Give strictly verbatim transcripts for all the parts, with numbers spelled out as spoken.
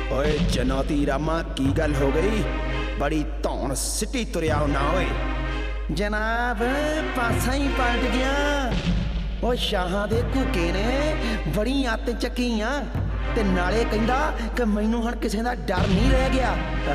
ओए चुनौती रामा की गल हो गई? बड़ी धौन सिटी तुरिया होना। ओए जनाब पासा ही पलट गया। ओ शाहां दे घुके ने बड़ी अत चकी आ ते नाले कहंदा कि मैनू हुण किसे दा डर नहीं रह गया।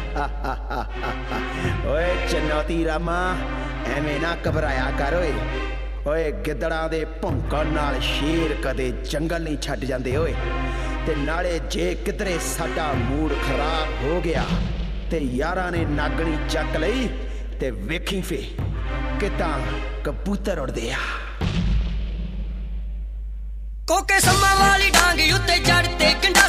ओए चुनौती रामा एवें ना घबराया कर। ओए ओए गिद्दड़ां दे भौंकण नाल शेर कदे जंगल नहीं छड्ड जांदे। ओए ते नाले जे किधरे साडा मूड खराब हो गया ते यारां ने नागणी चक लई ते वेखी फे कितां कबूतर उड़दे आ। कोके सम्मा वाली डांग उत्ते जड़ ते